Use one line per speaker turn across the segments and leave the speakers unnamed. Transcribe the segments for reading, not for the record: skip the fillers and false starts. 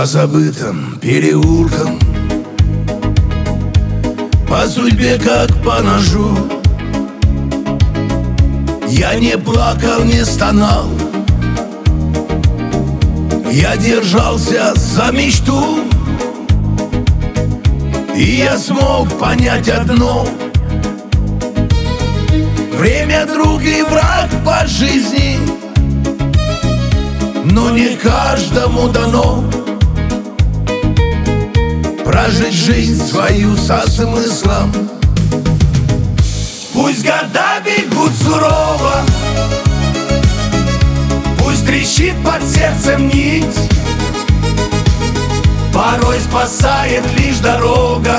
по забытым переулкам, по судьбе как по ножу. Я не плакал, не стонал, я держался за мечту. И я смог понять одно: время друг и враг по жизни, но не каждому дано прожить жизнь свою со смыслом. Пусть года бегут сурово, пусть трещит под сердцем нить, порой спасает лишь дорога,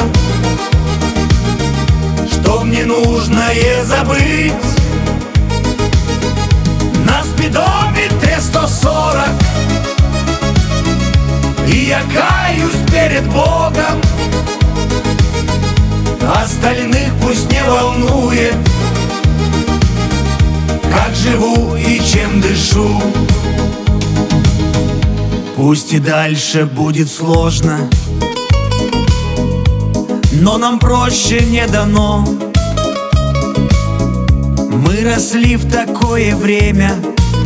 чтоб ненужное забыть. На спидометре 140, и я каюсь перед Богом. Остальных пусть не волнует, как живу и чем дышу. Пусть и дальше будет сложно, но нам проще не дано. Мы росли в такое время,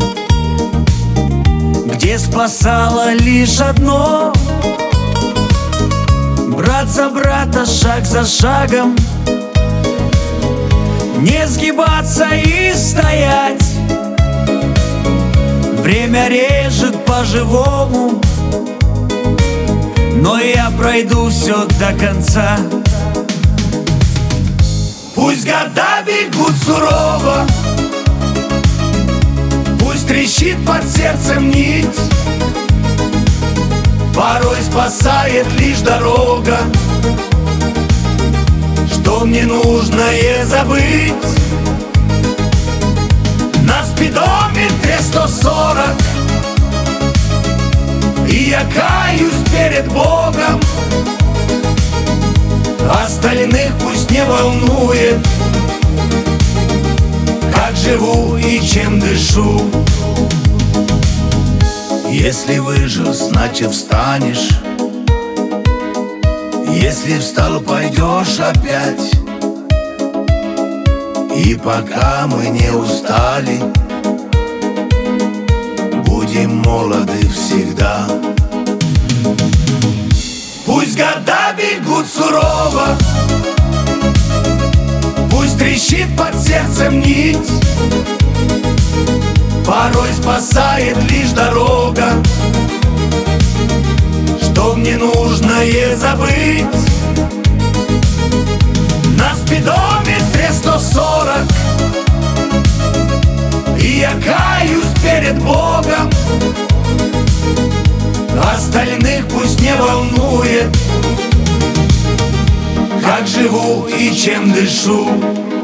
где спасало лишь одно: брат за брата, шаг за шагом, не сгибаться и стоять. Время режет по-живому, но я пройду все до конца. Пусть года бегут сурово, пусть трещит под сердцем нить, порой спасает лишь дорога, что мне нужное забыть. На спидометре 140, и я каюсь перед Богом. Остальных пусть не волнует, как живу и чем дышу. Если выжил, значит встанешь. Если встал, пойдешь опять. И пока мы не устали, будем молоды всегда. Пусть года бегут сурово, пусть трещит под сердцем нить, порой спасает лишь дорога, что мне нужное забыть. На спидометре 140, и я каюсь перед Богом. Остальных пусть не волнует, как живу и чем дышу.